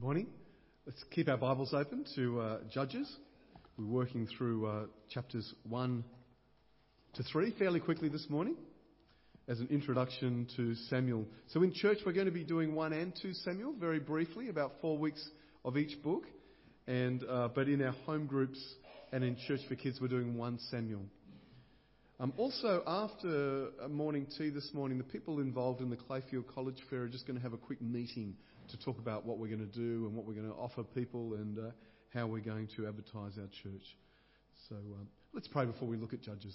Morning. Let's keep our Bibles open to Judges. We're working through chapters 1 to 3 fairly quickly this morning as an introduction to Samuel. So in church we're going to be doing 1 and 2 Samuel very briefly, about 4 weeks of each book. But in our home groups and in Church for Kids we're doing 1 Samuel. Also, after a morning tea this morning, the people involved in the Clayfield College Fair are just going to have a quick meeting to talk about what we're going to do and what we're going to offer people and how we're going to advertise our church. So let's pray before we look at Judges.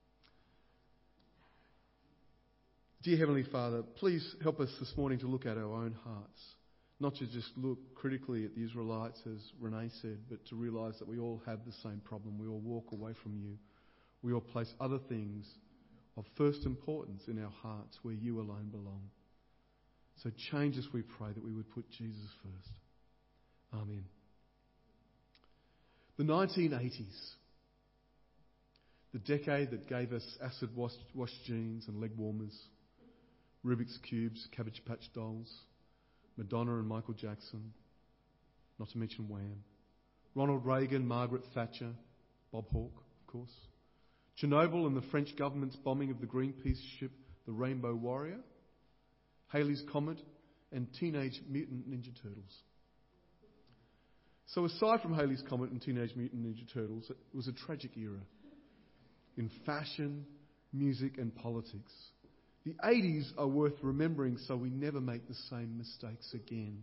Dear Heavenly Father, please help us this morning to look at our own hearts, not to just look critically at the Israelites, as Renee said, but to realise that we all have the same problem. We all walk away from you. We all place other things of first importance in our hearts where you alone belong. So change us, we pray, that we would put Jesus first. Amen. The 1980s, the decade that gave us acid wash jeans and leg warmers, Rubik's Cubes, Cabbage Patch Dolls, Madonna and Michael Jackson, not to mention Wham, Ronald Reagan, Margaret Thatcher, Bob Hawke, of course, Chernobyl and the French government's bombing of the Greenpeace ship, the Rainbow Warrior, Halley's Comet, and Teenage Mutant Ninja Turtles. So aside from Halley's Comet and Teenage Mutant Ninja Turtles, it was a tragic era in fashion, music and politics. The 80s are worth remembering so we never make the same mistakes again.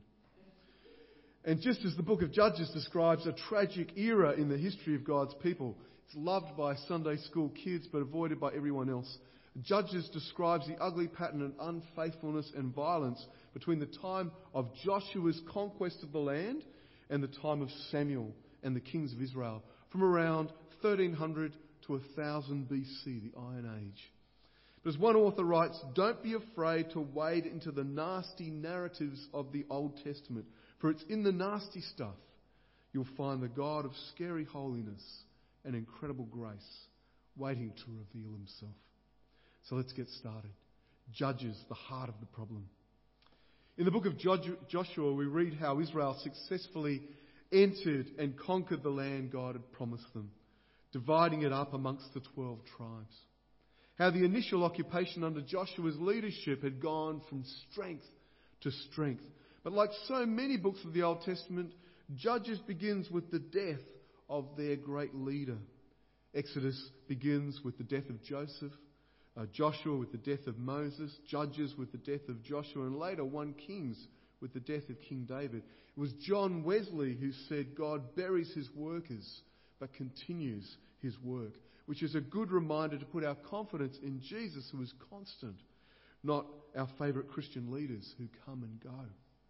And just as the book of Judges describes a tragic era in the history of God's people, it's loved by Sunday school kids but avoided by everyone else. Judges describes the ugly pattern of unfaithfulness and violence between the time of Joshua's conquest of the land and the time of Samuel and the kings of Israel, from around 1300 to 1000 BC, the Iron Age. But as one author writes, don't be afraid to wade into the nasty narratives of the Old Testament, for it's in the nasty stuff you'll find the God of scary holiness and incredible grace waiting to reveal himself. So let's get started. Judges, the heart of the problem. In the book of Joshua, we read how Israel successfully entered and conquered the land God had promised them, dividing it up amongst the 12 tribes. How the initial occupation under Joshua's leadership had gone from strength to strength. But like so many books of the Old Testament, Judges begins with the death of their great leader. Exodus begins with the death of Joseph, Joshua with the death of Moses, Judges with the death of Joshua, and later 1 Kings with the death of King David. It was John Wesley who said God buries his workers but continues his work, which is a good reminder to put our confidence in Jesus, who is constant, not our favourite Christian leaders who come and go.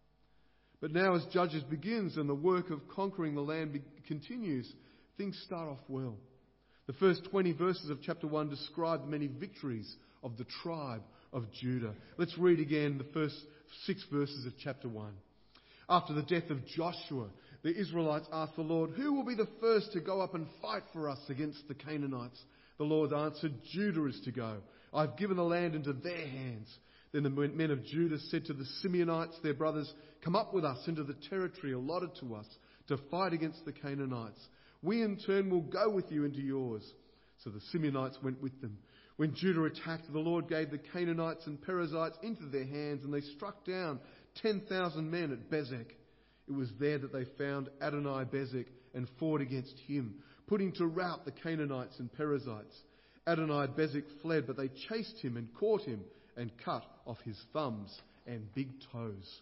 But now as Judges begins and the work of conquering the land continues, things start off well. The first 20 verses of chapter 1 describe the many victories of the tribe of Judah. Let's read again the first 6 verses of chapter 1. After the death of Joshua, the Israelites asked the Lord, "Who will be the first to go up and fight for us against the Canaanites?" The Lord answered, "Judah is to go. I've given the land into their hands." Then the men of Judah said to the Simeonites, their brothers, "Come up with us into the territory allotted to us to fight against the Canaanites. We in turn will go with you into yours." So the Simeonites went with them. When Judah attacked, the Lord gave the Canaanites and Perizzites into their hands, and they struck down 10,000 men at Bezek. It was there that they found Adoni-Bezek and fought against him, putting to rout the Canaanites and Perizzites. Adoni-Bezek fled, but they chased him and caught him and cut off his thumbs and big toes.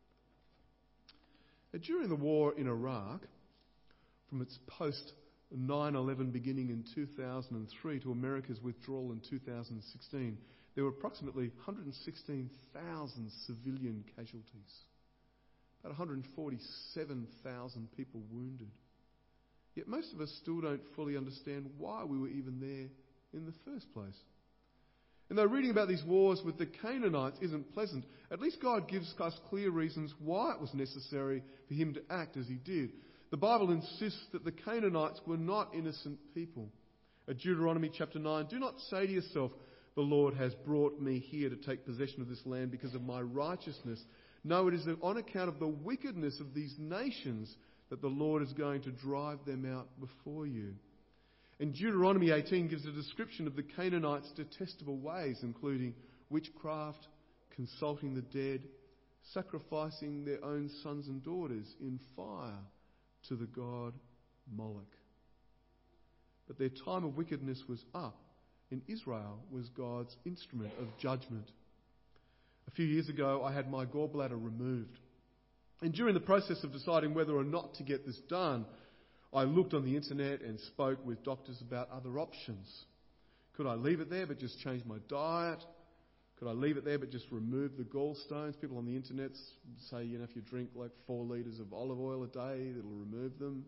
During the war in Iraq, from its post-9/11 beginning in 2003 to America's withdrawal in 2016, there were approximately 116,000 civilian casualties, about 147,000 people wounded. Yet most of us still don't fully understand why we were even there in the first place. And though reading about these wars with the Canaanites isn't pleasant, at least God gives us clear reasons why it was necessary for him to act as he did. The Bible insists that the Canaanites were not innocent people. At Deuteronomy chapter 9, "Do not say to yourself, 'The Lord has brought me here to take possession of this land because of my righteousness.' No, it is on account of the wickedness of these nations that the Lord is going to drive them out before you. And Deuteronomy 18 gives a description of the Canaanites' detestable ways, including witchcraft, consulting the dead, sacrificing their own sons and daughters in fire to the god Moloch. But their time of wickedness was up, and Israel was God's instrument of judgment. A few years ago, I had my gallbladder removed. And during the process of deciding whether or not to get this done, I looked on the internet and spoke with doctors about other options. Could I leave it there but just change my diet? Could I leave it there but just remove the gallstones? People on the internet say, if you drink like 4 litres of olive oil a day, it'll remove them.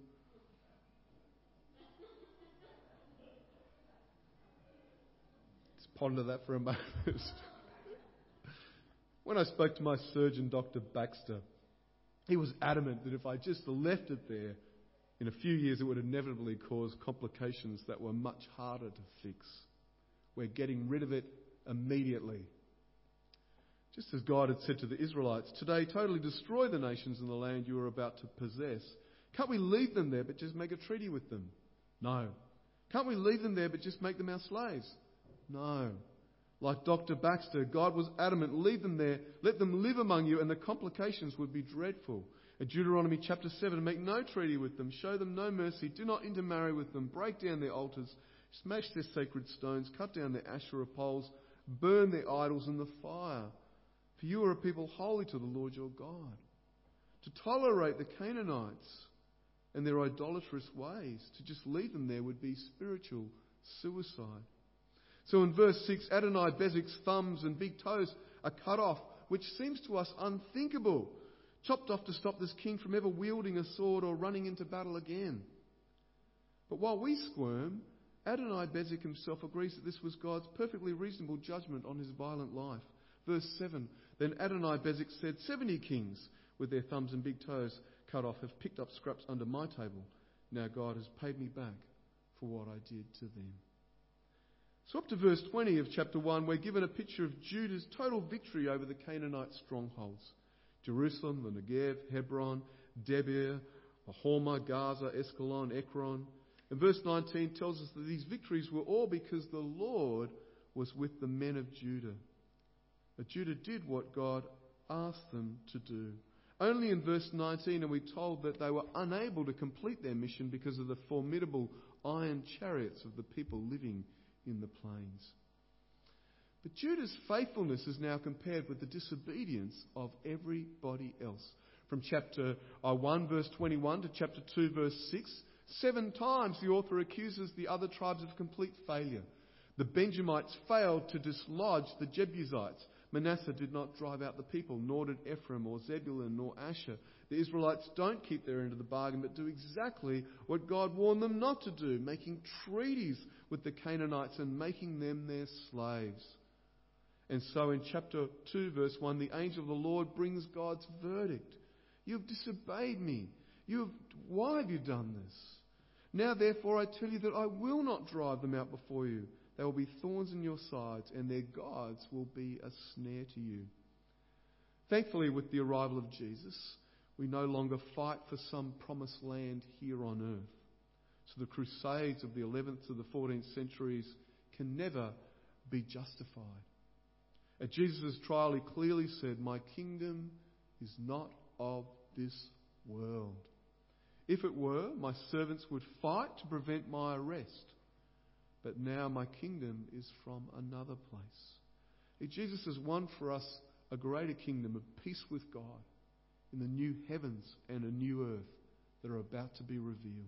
Just ponder that for a moment. When I spoke to my surgeon, Dr. Baxter, he was adamant that if I just left it there, in a few years it would inevitably cause complications that were much harder to fix. We're getting rid of it immediately. Just as God had said to the Israelites, today totally destroy the nations in the land you are about to possess. Can't we leave them there but just make a treaty with them? No. Can't we leave them there but just make them our slaves? No. Like Dr. Baxter, God was adamant, leave them there, let them live among you, and the complications would be dreadful. At Deuteronomy chapter 7, make no treaty with them, show them no mercy, do not intermarry with them, break down their altars, smash their sacred stones, cut down their Asherah poles, burn their idols in the fire. For you are a people holy to the Lord your God. To tolerate the Canaanites and their idolatrous ways, to just leave them there would be spiritual suicide. So in verse 6, Adonai-Bezek's thumbs and big toes are cut off, which seems to us unthinkable, chopped off to stop this king from ever wielding a sword or running into battle again. But while we squirm, Adonai-Bezek himself agrees that this was God's perfectly reasonable judgment on his violent life. Verse 7, then Adonai-Bezek said, 70 kings with their thumbs and big toes cut off have picked up scraps under my table. Now God has paid me back for what I did to them. So up to verse 20 of chapter 1, we're given a picture of Judah's total victory over the Canaanite strongholds. Jerusalem, the Negev, Hebron, Debir, Hormah, Gaza, Escalon, Ekron. And verse 19 tells us that these victories were all because the Lord was with the men of Judah. But Judah did what God asked them to do. Only in verse 19 are we told that they were unable to complete their mission because of the formidable iron chariots of the people living in the plains. But Judah's faithfulness is now compared with the disobedience of everybody else. From chapter 1 verse 21 to chapter 2 verse 6, 7 times the author accuses the other tribes of complete failure. The Benjamites failed to dislodge the Jebusites. Manasseh did not drive out the people, nor did Ephraim or Zebulun nor Asher. The Israelites don't keep their end of the bargain, but do exactly what God warned them not to do, making treaties with the Canaanites and making them their slaves. And so in chapter 2 verse 1, the angel of the Lord brings God's verdict. You have disobeyed me. Why have you done this? Now therefore I tell you that I will not drive them out before you. There will be thorns in your sides, and their gods will be a snare to you. Thankfully, with the arrival of Jesus, we no longer fight for some promised land here on earth. So the crusades of the 11th to the 14th centuries can never be justified. At Jesus' trial, he clearly said, my kingdom is not of this world. If it were, my servants would fight to prevent my arrest. But now my kingdom is from another place. Jesus has won for us a greater kingdom of peace with God in the new heavens and a new earth that are about to be revealed.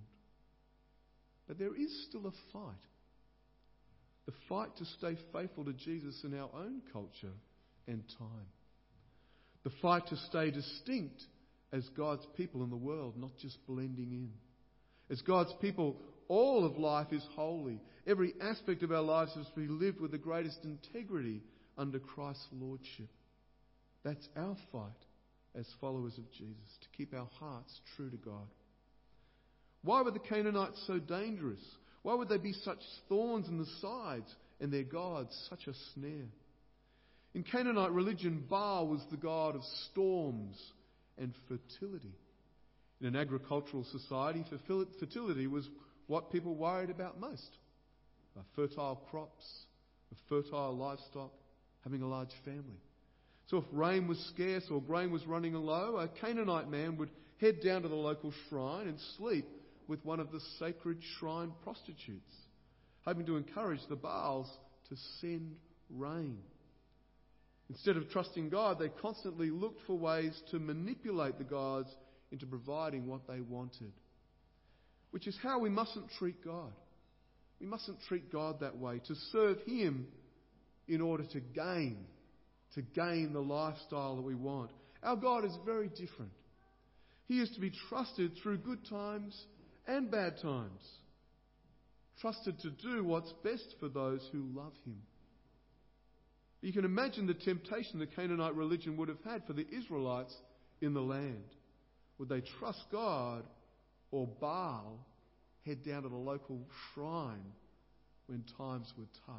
But there is still a fight. The fight to stay faithful to Jesus in our own culture and time. The fight to stay distinct as God's people in the world, not just blending in. As God's people, all of life is holy. Every aspect of our lives is to be lived with the greatest integrity under Christ's lordship. That's our fight as followers of Jesus, to keep our hearts true to God. Why were the Canaanites so dangerous? Why would they be such thorns in the sides and their gods such a snare? In Canaanite religion, Baal was the god of storms and fertility. In an agricultural society, fertility was what people worried about most. Fertile crops, fertile livestock, having a large family. So if rain was scarce or grain was running low, a Canaanite man would head down to the local shrine and sleep with one of the sacred shrine prostitutes, hoping to encourage the Baals to send rain. Instead of trusting God, they constantly looked for ways to manipulate the gods into providing what they wanted. Which is how we mustn't treat God. We mustn't treat God that way, to serve Him in order to gain the lifestyle that we want. Our God is very different. He is to be trusted through good times and bad times. Trusted to do what's best for those who love Him. You can imagine the temptation the Canaanite religion would have had for the Israelites in the land. Would they trust God or Baal, head down to the local shrine when times were tough?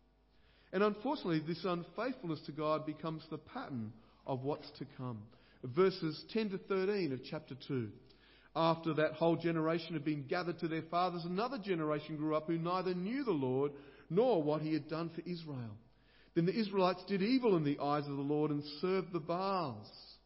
And unfortunately, this unfaithfulness to God becomes the pattern of what's to come. Verses 10 to 13 of chapter 2. After that whole generation had been gathered to their fathers, another generation grew up who neither knew the Lord nor what He had done for Israel. Then the Israelites did evil in the eyes of the Lord and served the Baals.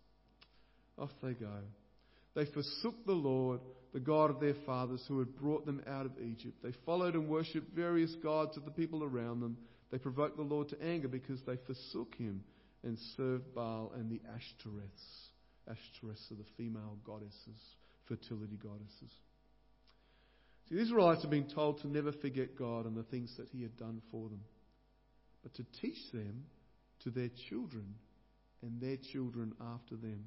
Off they go. They forsook the Lord, the God of their fathers, who had brought them out of Egypt. They followed and worshipped various gods of the people around them. They provoked the Lord to anger because they forsook Him and served Baal and the Ashtoreths. Ashtoreths are the female goddesses, fertility goddesses. See, the Israelites have been told to never forget God and the things that He had done for them, but to teach them to their children and their children after them.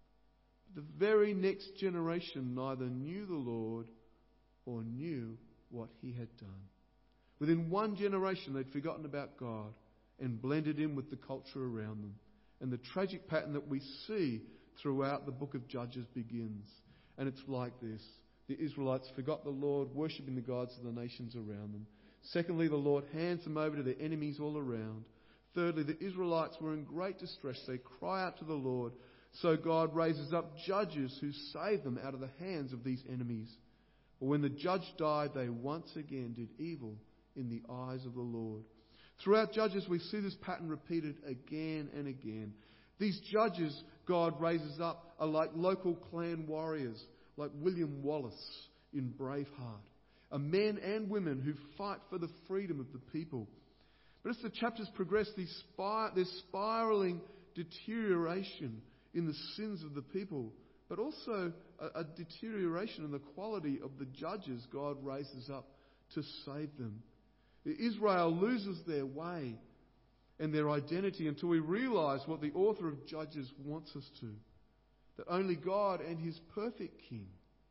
The very next generation neither knew the Lord or knew what He had done. Within one generation, they'd forgotten about God and blended in with the culture around them. And the tragic pattern that we see throughout the book of Judges begins. And it's like this. The Israelites forgot the Lord, worshipping the gods of the nations around them. Secondly, the Lord hands them over to their enemies all around. Thirdly, the Israelites were in great distress. They cry out to the Lord. So God raises up judges who save them out of the hands of these enemies. But when the judge died, they once again did evil in the eyes of the Lord. Throughout Judges, we see this pattern repeated again and again. These judges God raises up are like local clan warriors, like William Wallace in Braveheart. Are men and women who fight for the freedom of the people. But as the chapters progress, there's spiralling deterioration in the sins of the people, but also a deterioration in the quality of the judges God raises up to save them. Israel loses their way and their identity until we realise what the author of Judges wants us to. That only God and His perfect King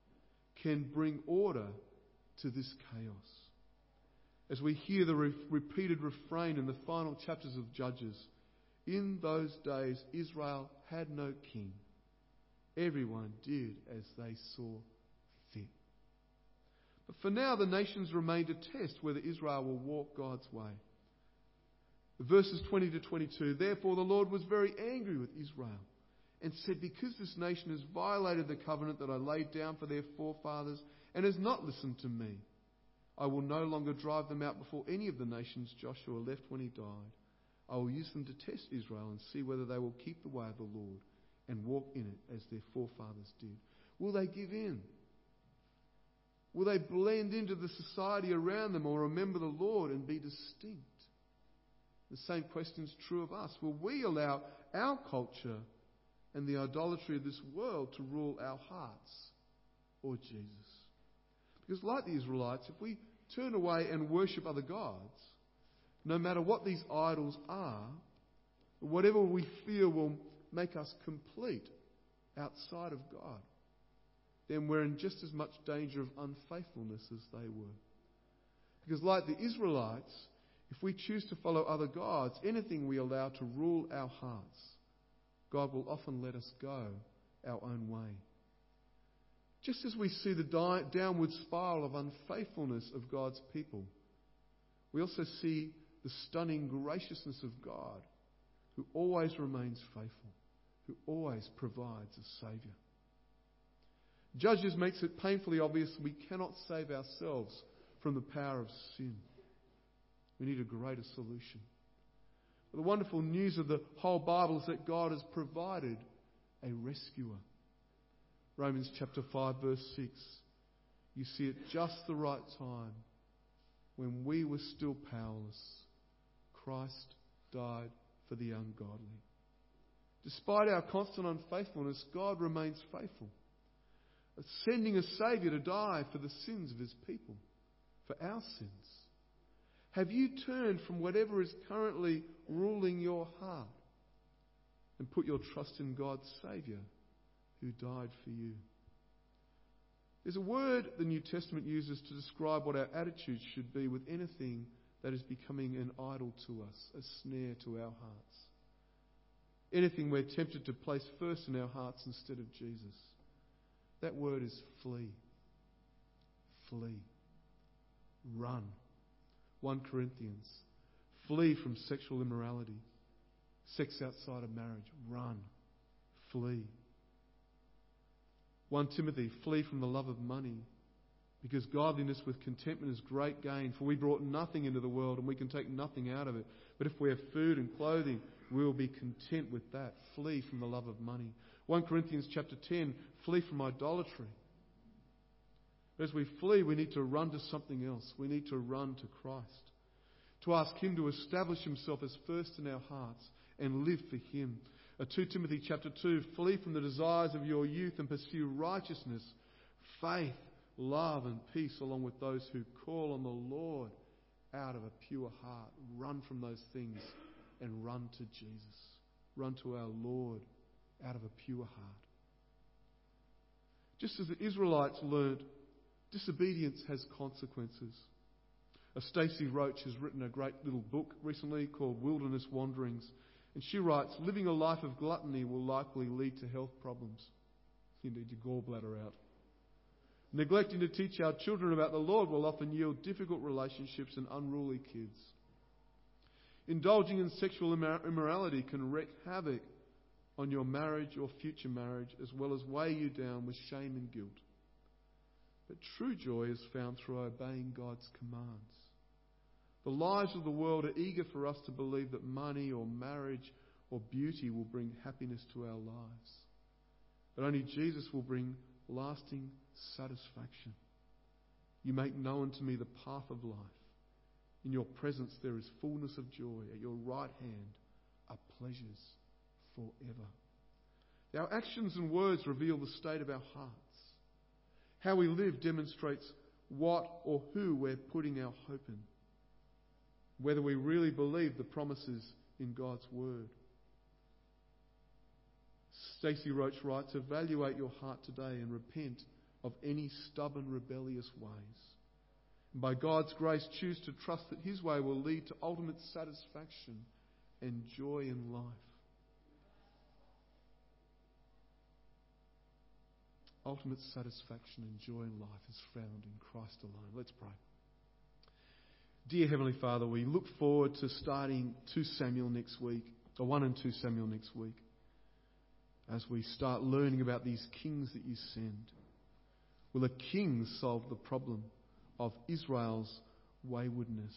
can bring order to this chaos. As we hear the repeated refrain in the final chapters of Judges, in those days Israel had no king. Everyone did as they saw fit. But for now, the nations remain to test whether Israel will walk God's way. Verses 20 to 22, therefore the Lord was very angry with Israel and said, because this nation has violated the covenant that I laid down for their forefathers and has not listened to me, I will no longer drive them out before any of the nations Joshua left when he died. I will use them to test Israel and see whether they will keep the way of the Lord and walk in it as their forefathers did. Will they give in? Will they blend into the society around them or remember the Lord and be distinct? The same question is true of us. Will we allow our culture and the idolatry of this world to rule our hearts or Jesus? Because like the Israelites, if we turn away and worship other gods, no matter what these idols are, whatever we feel will make us complete outside of God, then we're in just as much danger of unfaithfulness as they were. Because like the Israelites, if we choose to follow other gods, anything we allow to rule our hearts, God will often let us go our own way. Just as we see the downward spiral of unfaithfulness of God's people, we also see the stunning graciousness of God, who always remains faithful, who always provides a Saviour. Judges makes it painfully obvious we cannot save ourselves from the power of sin. We need a greater solution. But the wonderful news of the whole Bible is that God has provided a rescuer. Romans chapter 5 verse 6. You see at just the right time, when we were still powerless, Christ died for the ungodly. Despite our constant unfaithfulness, God remains faithful, sending a Saviour to die for the sins of His people, for our sins. Have you turned from whatever is currently ruling your heart and put your trust in God's Saviour who died for you? There's a word the New Testament uses to describe what our attitudes should be with anything that is becoming an idol to us, a snare to our hearts. Anything we're tempted to place first in our hearts instead of Jesus. That word is flee. Flee. Run. 1 Corinthians. Flee from sexual immorality. Sex outside of marriage. Run. Flee. 1 Timothy. Flee from the love of money, because godliness with contentment is great gain. For we brought nothing into the world, and we can take nothing out of it. But if we have food and clothing, we will be content with that. Flee from the love of money. 1 Corinthians chapter 10. Flee from idolatry. As we flee, we need to run to something else. We need to run to Christ. To ask Him to establish Himself as first in our hearts and live for Him. 2 Timothy chapter 2. Flee from the desires of your youth and pursue righteousness, faith, love and peace, along with those who call on the Lord out of a pure heart. Run from those things and run to Jesus. Run to our Lord out of a pure heart. Just as the Israelites learnt, disobedience has consequences. Stacey Roach has written a great little book recently called Wilderness Wanderings. And she writes, living a life of gluttony will likely lead to health problems. You need your gallbladder out. Neglecting to teach our children about the Lord will often yield difficult relationships and unruly kids. Indulging in sexual immorality can wreak havoc on your marriage or future marriage, as well as weigh you down with shame and guilt. But true joy is found through obeying God's commands. The lives of the world are eager for us to believe that money or marriage or beauty will bring happiness to our lives. But only Jesus will bring lasting satisfaction. You make known to me the path of life. In your presence there is fullness of joy. At your right hand are pleasures forever. Our actions and words reveal the state of our hearts. How we live demonstrates what or who we're putting our hope in. Whether we really believe the promises in God's Word. Stacey Roach writes, evaluate your heart today and repent of any stubborn, rebellious ways. And by God's grace, choose to trust that His way will lead to ultimate satisfaction and joy in life. Ultimate satisfaction and joy in life is found in Christ alone. Let's pray. Dear Heavenly Father, we look forward to starting 2 Samuel next week, or 1 and 2 Samuel next week, as we start learning about these kings that you send. Will a king solve the problem of Israel's waywardness?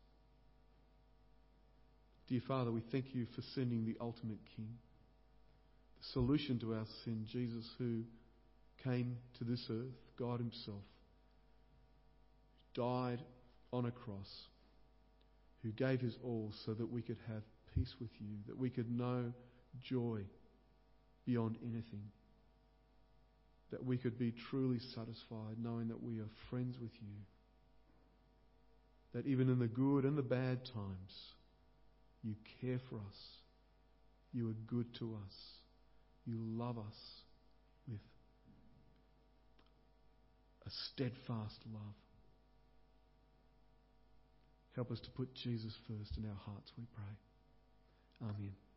Dear Father, we thank you for sending the ultimate king, the solution to our sin, Jesus, who came to this earth, God Himself, died on a cross, who gave His all so that we could have peace with you, that we could know joy beyond anything, that we could be truly satisfied knowing that we are friends with you, that even in the good and the bad times, you care for us, you are good to us, you love us with a steadfast love. Help us to put Jesus first in our hearts, we pray. Amen.